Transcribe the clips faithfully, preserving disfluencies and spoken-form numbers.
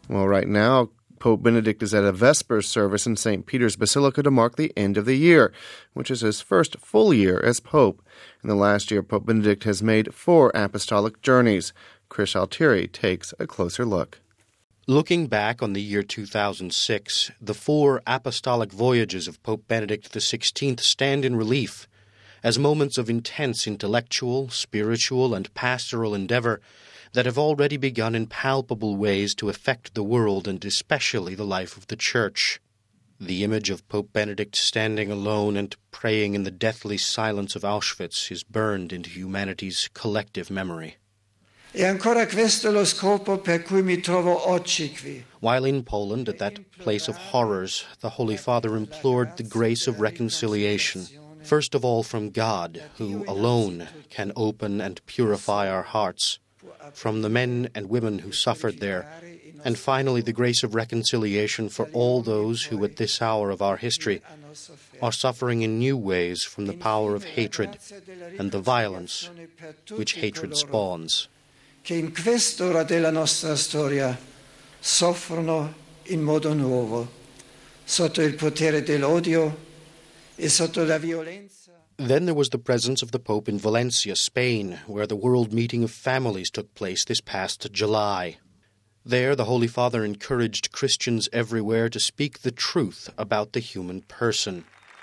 Well, right now, Pope Benedict is at a Vespers service in Saint Peter's Basilica to mark the end of the year, which is his first full year as Pope. In the last year, Pope Benedict has made four apostolic journeys. Chris Altieri takes a closer look. Looking back on the year two thousand six, the four apostolic voyages of Pope Benedict the sixteenth stand in relief as moments of intense intellectual, spiritual, and pastoral endeavor that have already begun in palpable ways to affect the world and especially the life of the Church. The image of Pope Benedict standing alone and praying in the deathly silence of Auschwitz is burned into humanity's collective memory. E ancora questo lo scopo per cui mi trovo oggi qui. While in Poland, at that place of horrors, the Holy Father implored the grace of reconciliation, first of all from God, who alone can open and purify our hearts, from the men and women who suffered there, and finally the grace of reconciliation for all those who at this hour of our history are suffering in new ways from the power of hatred and the violence which hatred spawns. Che in quest'ora della nostra storia soffrono in modo nuovo, sotto il potere dell'odio e sotto la violenza. Then there was the presence of the Pope in Valencia, Spain, where the World Meeting of Families took place this past July. There, the Holy Father encouraged Christians everywhere to speak the truth about the human person.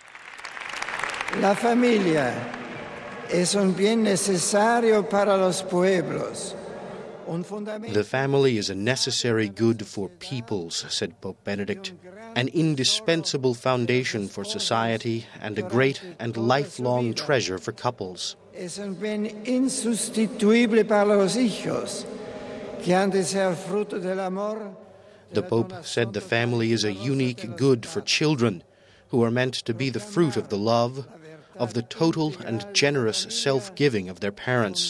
La familia es un bien necesario para los pueblos. The family is a necessary good for peoples, said Pope Benedict, an indispensable foundation for society and a great and lifelong treasure for couples. Es un bien insustituible para los hijos, que han de ser fruto del amor. The Pope said the family is a unique good for children, who are meant to be the fruit of the love, of the total and generous self-giving of their parents.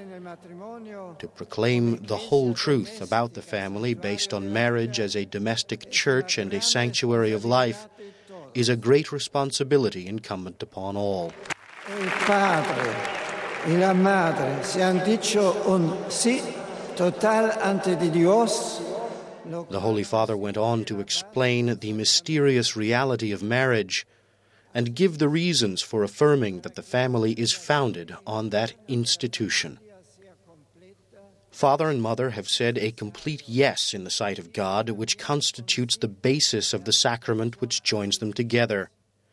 To proclaim the whole truth about the family based on marriage as a domestic church and a sanctuary of life is a great responsibility incumbent upon all. El padre y la madre se han dicho un sí total ante Dios. The Holy Father went on to explain the mysterious reality of marriage and give the reasons for affirming that the family is founded on that institution. Father and mother have said a complete yes in the sight of God, which constitutes the basis of the sacrament which joins them together.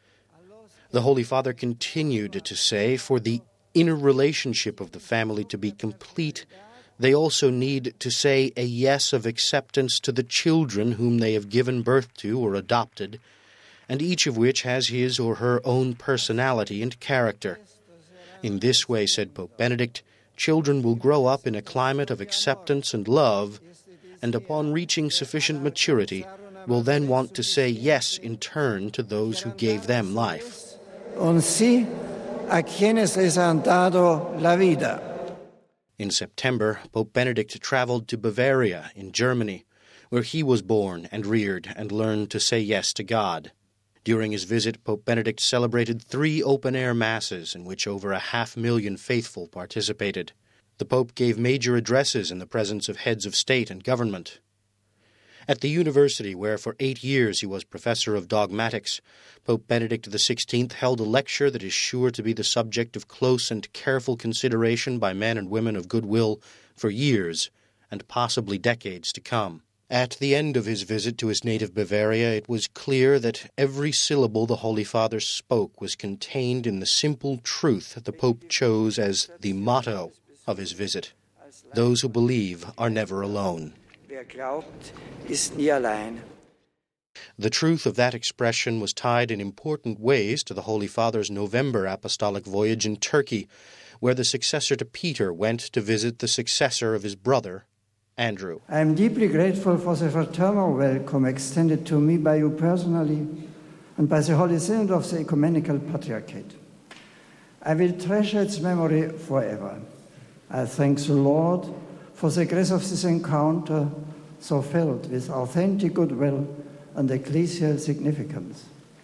The Holy Father continued to say, for the inner relationship of the family to be complete, they also need to say a yes of acceptance to the children whom they have given birth to or adopted, and each of which has his or her own personality and character. In this way, said Pope Benedict, children will grow up in a climate of acceptance and love, and upon reaching sufficient maturity, will then want to say yes in turn to those who gave them life. Un sí a quienes les han dado la vida. In September, Pope Benedict traveled to Bavaria in Germany, where he was born and reared and learned to say yes to God. During his visit, Pope Benedict celebrated three open-air masses in which over a half million faithful participated. The Pope gave major addresses in the presence of heads of state and government. At the university where for eight years he was professor of dogmatics, Pope Benedict the sixteenth held a lecture that is sure to be the subject of close and careful consideration by men and women of goodwill for years and possibly decades to come. At the end of his visit to his native Bavaria, it was clear that every syllable the Holy Father spoke was contained in the simple truth that the Pope chose as the motto of his visit. Those who believe are never alone. Wer glaubt, ist nie allein. The truth of that expression was tied in important ways to the Holy Father's November apostolic voyage in Turkey, where the successor to Peter went to visit the successor of his brother, Andrew. I am deeply grateful for the fraternal welcome extended to me by you personally and by the Holy Synod of the Ecumenical Patriarchate. I will treasure its memory forever. I thank the Lord for the grace of this encounter, so filled with authentic goodwill and ecclesial significance.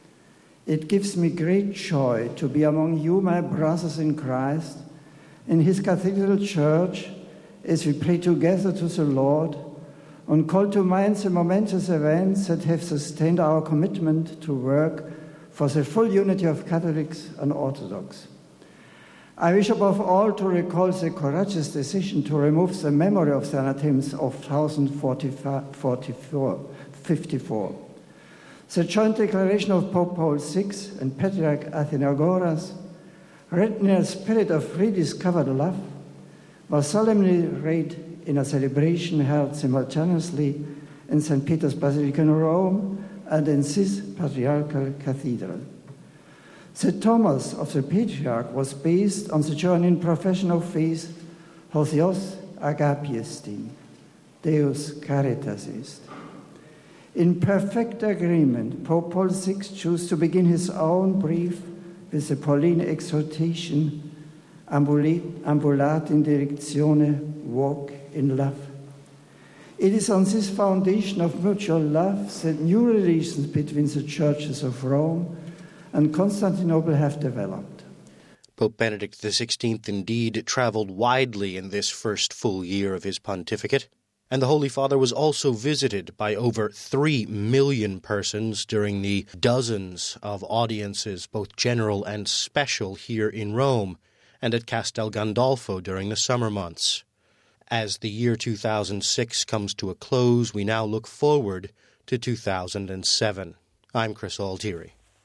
It gives me great joy to be among you, my brothers in Christ, in his cathedral church, as we pray together to the Lord and call to mind the momentous events that have sustained our commitment to work for the full unity of Catholics and Orthodox. I wish above all to recall the courageous decision to remove the memory of the anathems of one thousand fifty-four. The joint declaration of Pope Paul the Sixth and Patriarch Athenagoras, written in a spirit of rediscovered love, was solemnly read in a celebration held simultaneously in Saint Peter's Basilica in Rome and in this patriarchal cathedral. The Thomas of the Patriarch was based on the Journeyman profession of faith, Hotheos agape estin, Deus caritas est. In perfect agreement, Pope Paul the Sixth chose to begin his own brief with the Pauline exhortation, ambulat in directione, walk in love. It is on this foundation of mutual love that new relations between the churches of Rome and Constantinople have developed. Pope Benedict the Sixteenth indeed traveled widely in this first full year of his pontificate, and the Holy Father was also visited by over three million persons during the dozens of audiences, both general and special, here in Rome and at Castel Gandolfo during the summer months. As the year two thousand six comes to a close, we now look forward to two thousand seven. I'm Chris Altieri.